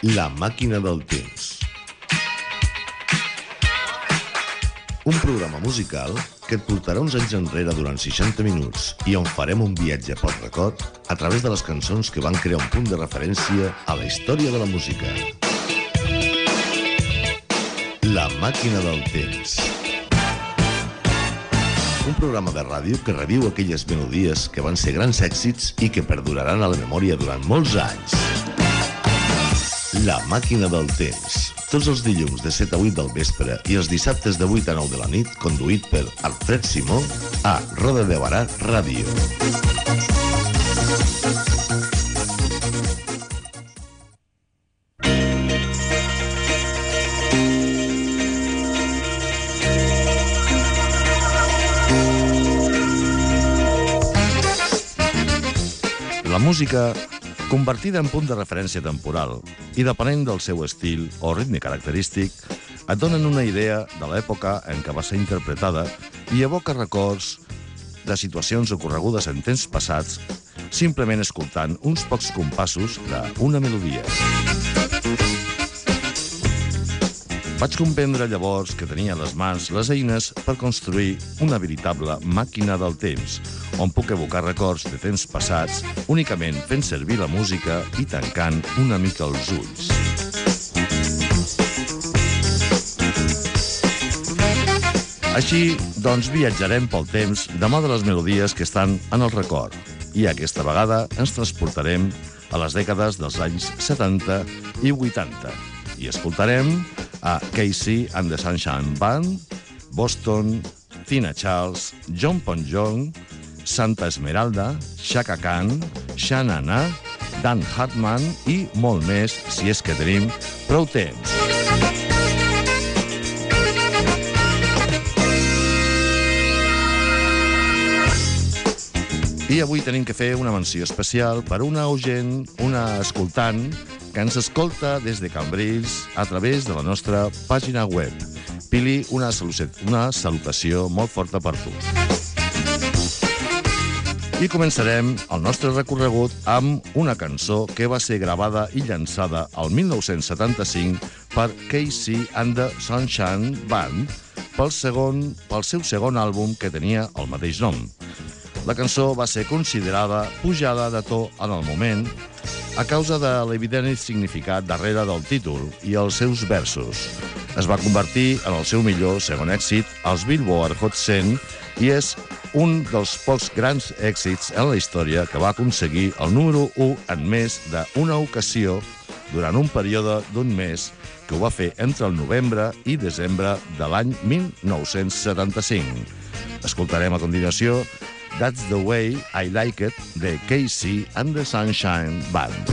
La màquina del temps. Un programa musical que et portarà uns anys enrere durant 60 minuts i on farem un viatge pel record a través de les cançons que van crear un punt de referència a la història de la música. La màquina del temps. Un programa de ràdio que reviu aquelles melodies que van ser grans èxits i que perduraran a la memòria durant molts anys. La màquina del temps. Tots els dilluns de 7 a 8 del vespre i els dissabtes de 8 a 9 de la nit, conduït per Alfred Simó a Roda de Barà Ràdio. La música, convertida en punt de referència temporal i depenent del seu estil o ritme característic, et donen una idea de l'època en què va ser interpretada i evoca records de situacions ocorregudes en temps passats simplement escoltant uns pocs compassos d'una melodia. Vaig comprendre llavors que tenia a les mans les eines per construir una veritable màquina del temps, on puc evocar records de temps passats únicament fent servir la música i tancant una mica els ulls. Així, doncs, viatjarem pel temps de mà de les melodies que estan en el record. I aquesta vegada ens transportarem a les dècades dels anys 70 i 80. I escoltarem a Casey and the Sunshine Band, Boston, Tina Charles, John Bon Jovi, Santa Esmeralda, Chaka Khan, Sha-Na-Na, Dan Hartman i molt més, si és que tenim prou temps. I avui tenim que fer una menció especial per una oient, una escoltant, que ens escolta des de Cambrils a través de la nostra pàgina web. Pili, una salutació molt forta per tu. I començarem el nostre recorregut amb una cançó que va ser gravada i llançada el 1975 per Casey and the Sunshine Band pel seu segon àlbum que tenia el mateix nom. La cançó va ser considerada pujada de to en el moment a causa de l'evident significat darrere del títol i els seus versos. Es va convertir en el seu millor segon èxit als Billboard Hot 100 i és un dels pocs grans èxits en la història que va aconseguir el número 1 en més d'una ocasió durant un període d'un mes que ho va fer entre el novembre i desembre de l'any 1975. Escoltarem a continuació That's the Way I Like It, de Casey and the Sunshine Band.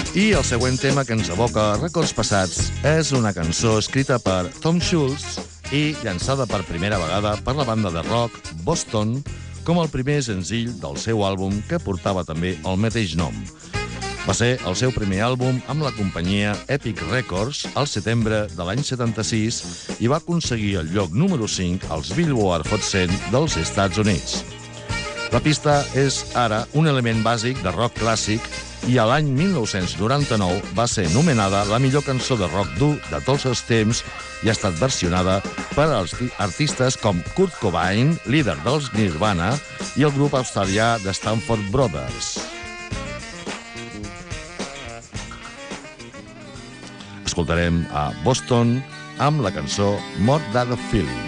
I el següent tema que ens evoca records passats és una cançó escrita per Tom Schultz i llançada per primera vegada per la banda de rock Boston com el primer senzill del seu àlbum que portava també el mateix nom. Va ser el seu primer àlbum amb la companyia Epic Records al setembre de l'any 76 i va aconseguir el lloc número 5 als Billboard Hot 100 dels Estats Units. La pista és ara un element bàsic de rock clàssic i a l'any 1999 va ser nomenada la millor cançó de rock dur de tots els temps i ha estat versionada per artistes com Kurt Cobain, líder dels Nirvana, i el grup australià de Stanford Brothers. Escoltarem a Boston amb la cançó More Than a Feeling.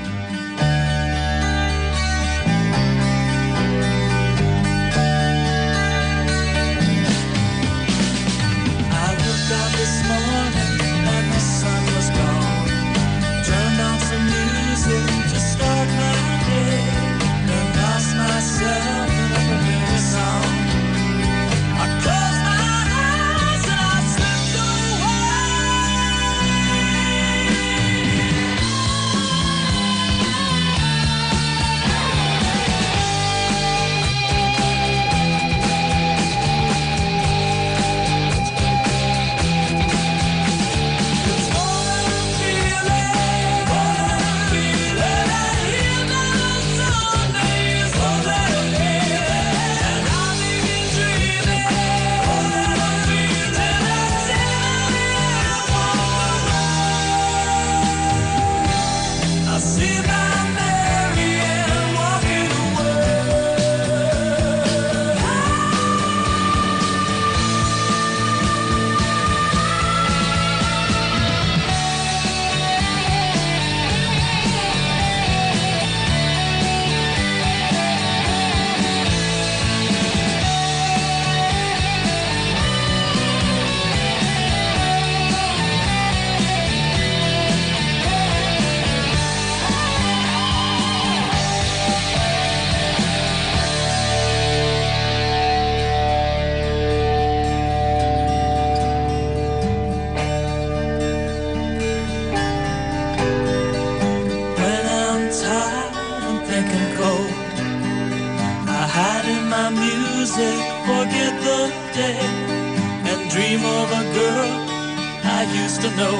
Forget the day and dream of a girl I used to know.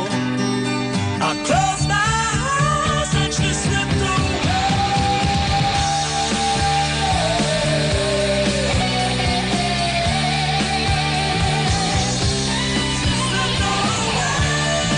I close my eyes and she slipped away. She slipped away.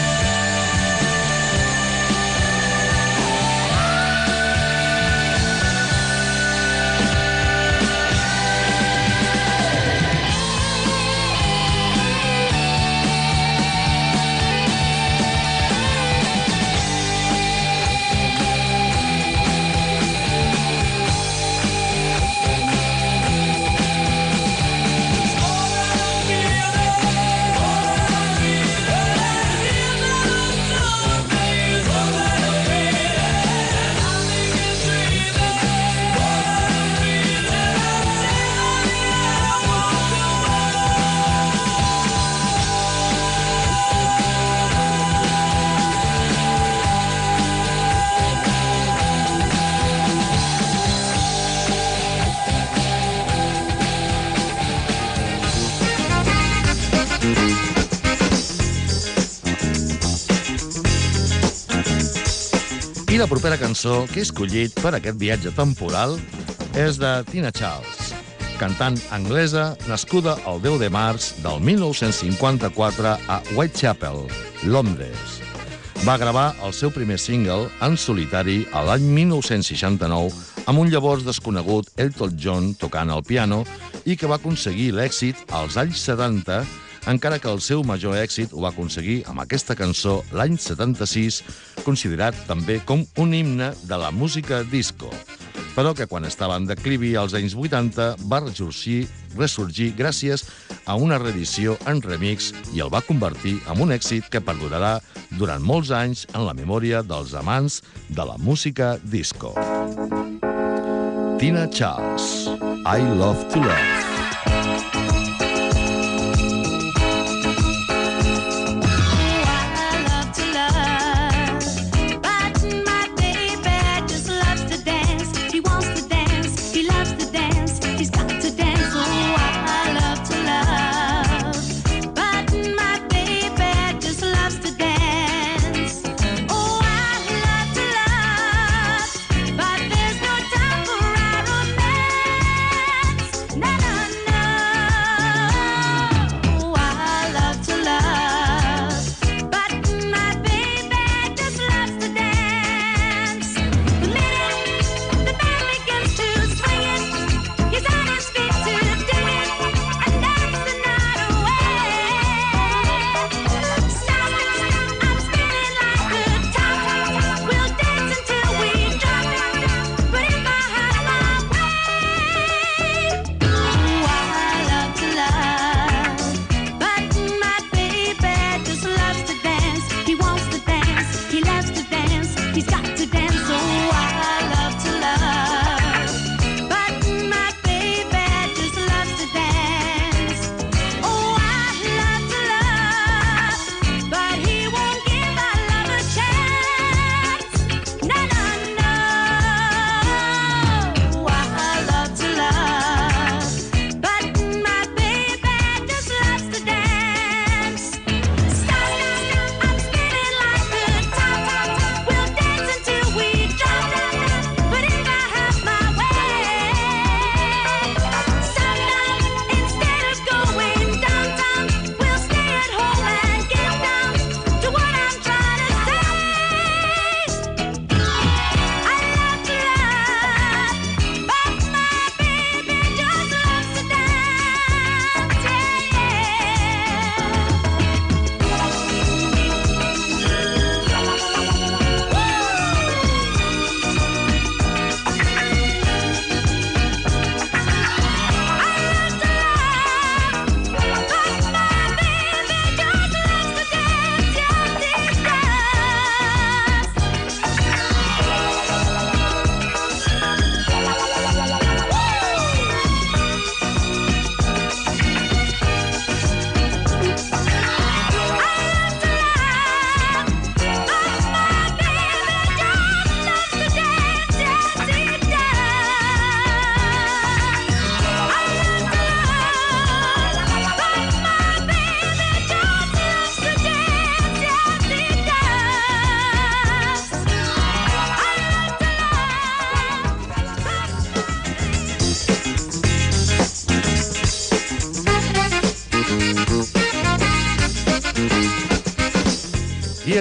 I la propera cançó que he escollit per aquest viatge temporal és de Tina Charles, cantant anglesa nascuda el 10 de març del 1954 a Whitechapel, Londres. Va gravar el seu primer single en solitari a l'any 1969 amb un llavors desconegut Elton John tocant el piano i que va aconseguir l'èxit als anys 70, encara que el seu major èxit ho va aconseguir amb aquesta cançó l'any 76, considerat també com un himne de la música disco, però que quan estava en declivi als anys 80 va ressorgir gràcies a una reedició en remix i el va convertir en un èxit que perdurarà durant molts anys en la memòria dels amants de la música disco. Tina Charles, I Love to Love.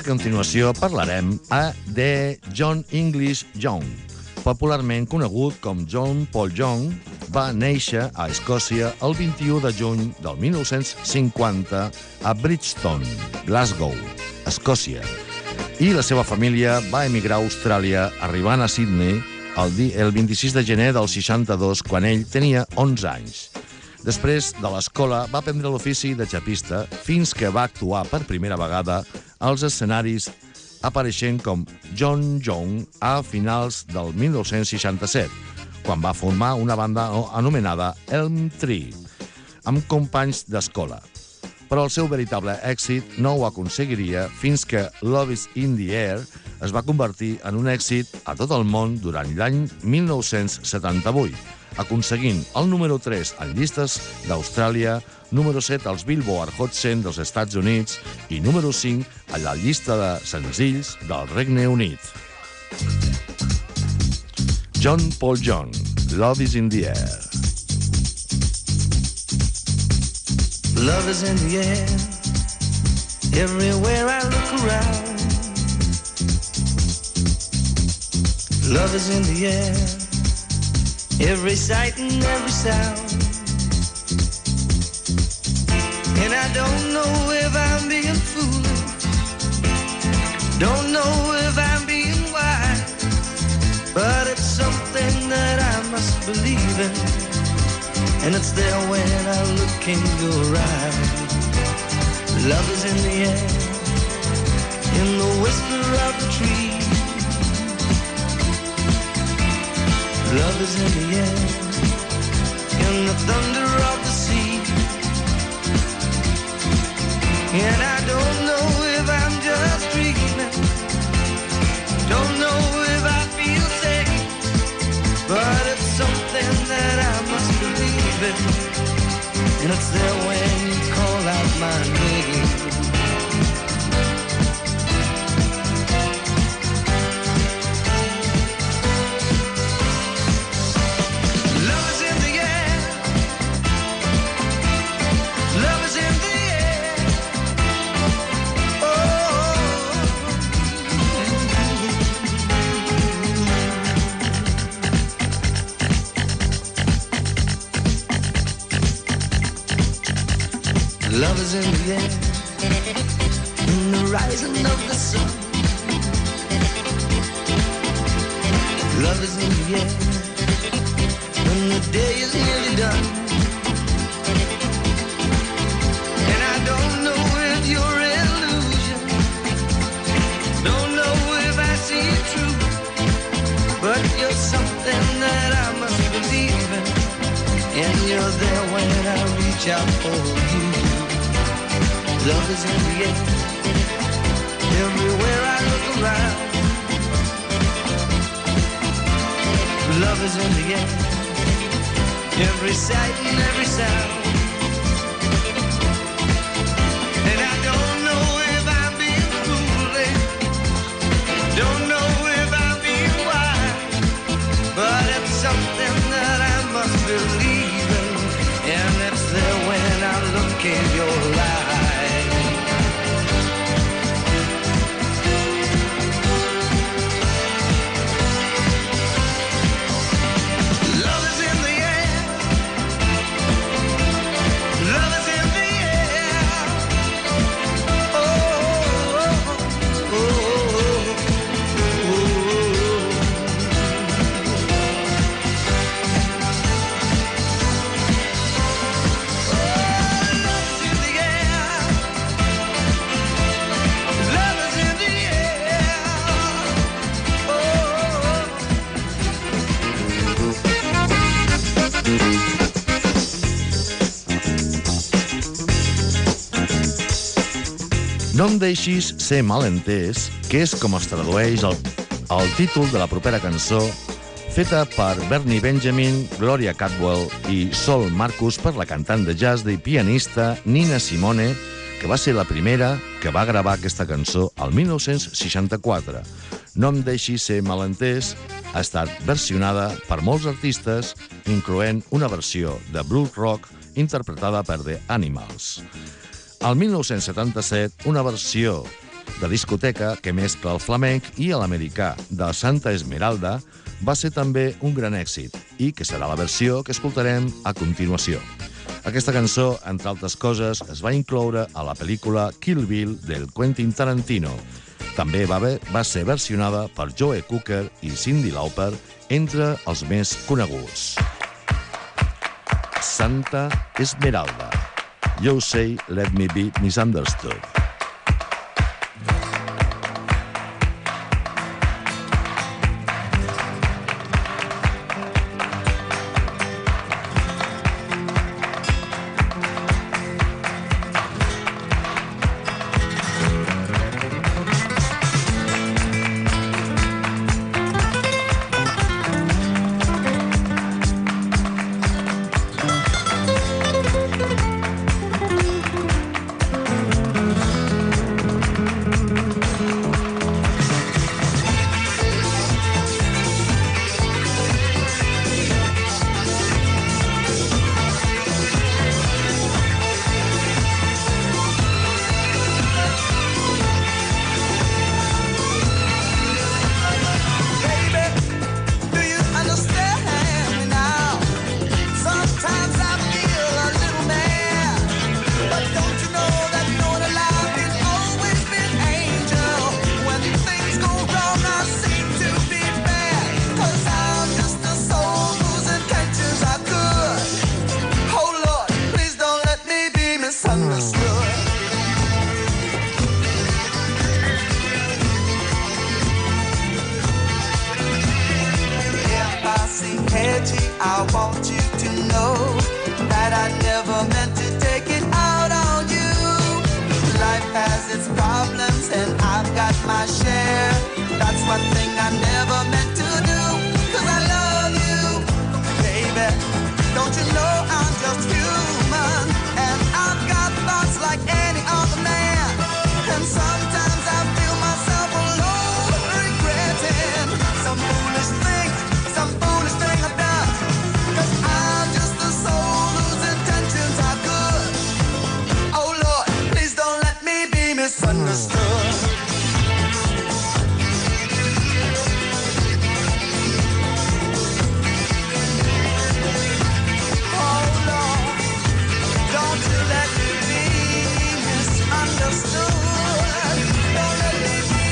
a continuació parlarem de John English Young. Popularment conegut com John Paul Young, va néixer a Escòcia el 21 de juny del 1950 a Bridgestone, Glasgow, Escòcia, i la seva família va emigrar a Austràlia, arribant a Sydney el 26 de gener del 62, quan ell tenia 11 anys. Després de l'escola va aprendre l'ofici de xapista fins que va actuar per primera vegada als escenaris, apareixent com John Young a finals del 1967, quan va formar una banda anomenada Elm Tree, amb companys d'escola. Però el seu veritable èxit no ho aconseguiria fins que Love is in the Air es va convertir en un èxit a tot el món durant l'any 1978, aconseguint el número 3 en llistes d'Austràlia, número 7 als Billboard Hot 100 dels Estats Units i número 5 a la llista de senzills del Regne Unit. John Paul Young, Love is in the Air. Love is in the air, everywhere I look around. Love is in the air, every sight and every sound. And I don't know if I'm being foolish, don't know if I'm being wise, but it's something that I must believe in, and it's there when I look in your eyes. Love is in the air, in the whisper of the tree. Love is in the air, in the thunder of the sea. And I don't know if I'm just dreaming, don't know if I feel safe, but it's something that I must believe in, and it's there when you call out my name. Love is in the air, in the rising of the sun. Love is in the air, when the day is nearly done. And I don't know if you're illusion, don't know if I see it true, but you're something that I must believe in, and you're there when I reach out for you. Love is in the air, everywhere I look around. Love is in the air, every sight and every sound. And I don't know if I'm being foolish, don't know if I'm being wise, but it's something that I must believe in, and it's there when I look in your eyes. No em deixis ser malentès, que és com es tradueix el títol de la propera cançó, feta per Bernie Benjamin, Gloria Catwell i Sol Marcus per la cantant de jazz i pianista Nina Simone, que va ser la primera que va gravar aquesta cançó el 1964. No em deixis ser malentès ha estat versionada per molts artistes, incloent una versió de blues rock interpretada per The Animals. Al 1977, una versió de discoteca que mescla el flamenc i l'americà de Santa Esmeralda va ser també un gran èxit i que serà la versió que escoltarem a continuació. Aquesta cançó, entre altres coses, es va incloure a la pel·lícula Kill Bill del Quentin Tarantino. També va ser versionada per Joe Cocker i Cyndi Lauper, entre els més coneguts. Santa Esmeralda. You say, let me be misunderstood. I want you to know that I never meant to take it out on you. Life has its problems and I've got my share. That's one thing I never meant to do, 'cause I love you, baby. Don't you know I'm just human, and I've got thoughts like any other man. And sometimes I feel myself alone, regretting some foolish thing I've done. 'Cause I'm just a soul whose intentions are good. Oh Lord, please don't let me be misunderstood. Oh Lord, don't you let me be misunderstood. Don't let me be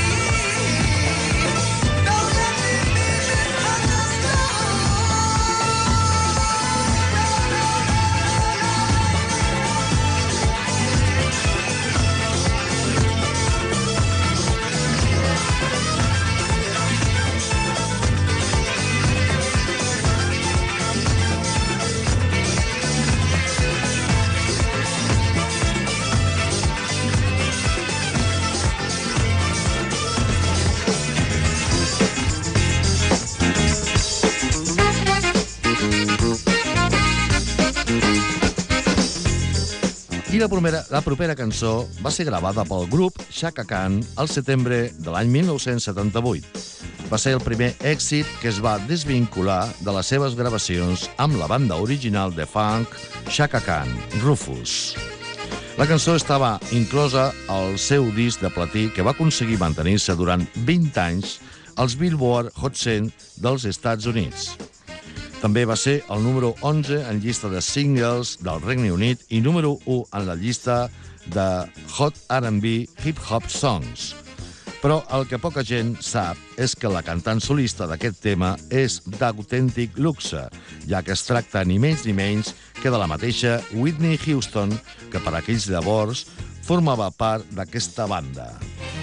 la propera cançó va ser gravada pel grup Chaka Khan al setembre de l'any 1978. Va ser el primer èxit que es va desvincular de les seves gravacions amb la banda original de funk Chaka Khan, Rufus. La cançó estava inclosa al seu disc de platí que va aconseguir mantenir-se durant 20 anys als Billboard Hot 100 dels Estats Units. També va ser el número 11 en llista de singles del Regne Unit i número 1 en la llista de Hot R&B Hip Hop Songs. Però el que poca gent sap és que la cantant solista d'aquest tema és d'autèntic luxe, ja que es tracta ni més ni menys que de la mateixa Whitney Houston, que per aquells llavors formava part d'aquesta banda.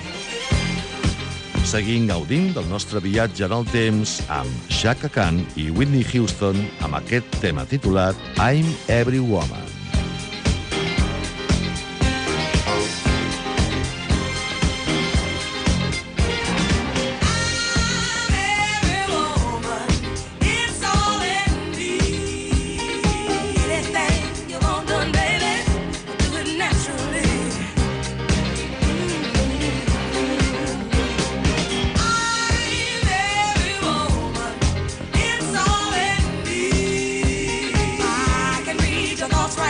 Seguim gaudint del nostre viatge en el temps amb Chaka Khan i Whitney Houston amb aquest tema titulat I'm Every Woman. Thoughts right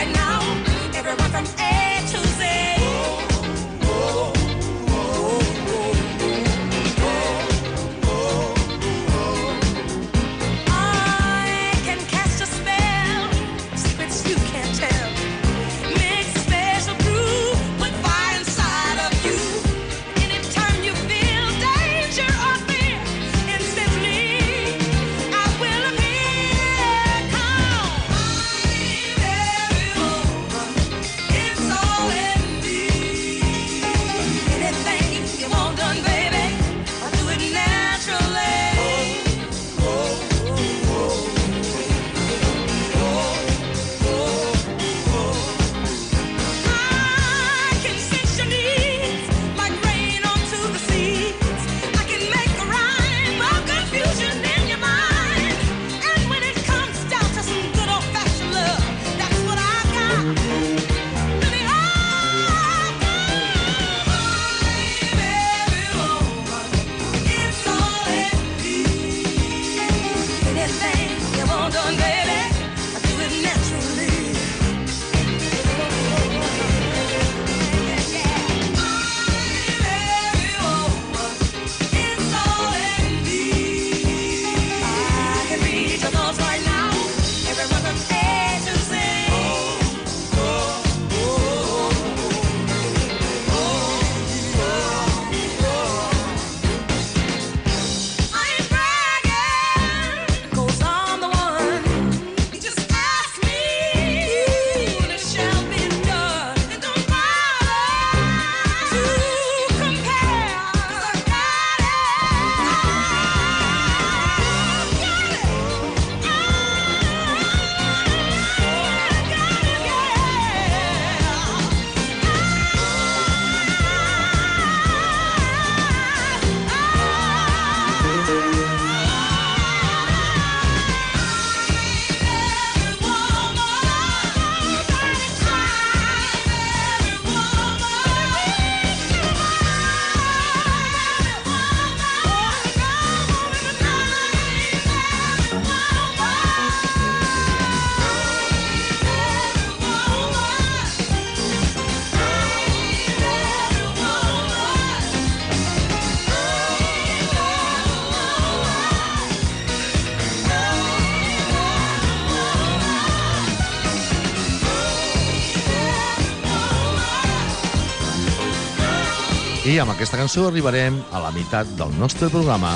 I amb aquesta cançó arribarem a la meitat del nostre programa.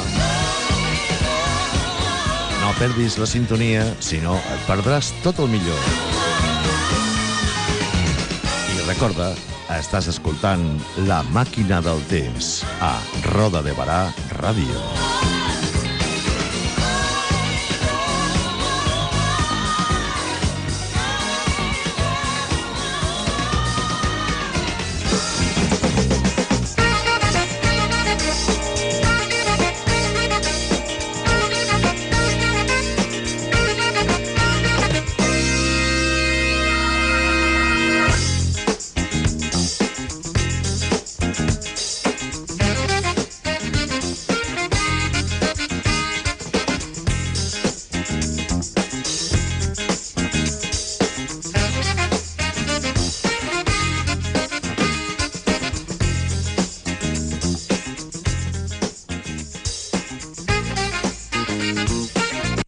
No perdis la sintonia, si no et perdràs tot el millor. I recorda, estàs escoltant La Màquina del Temps a Roda de Barà Ràdio.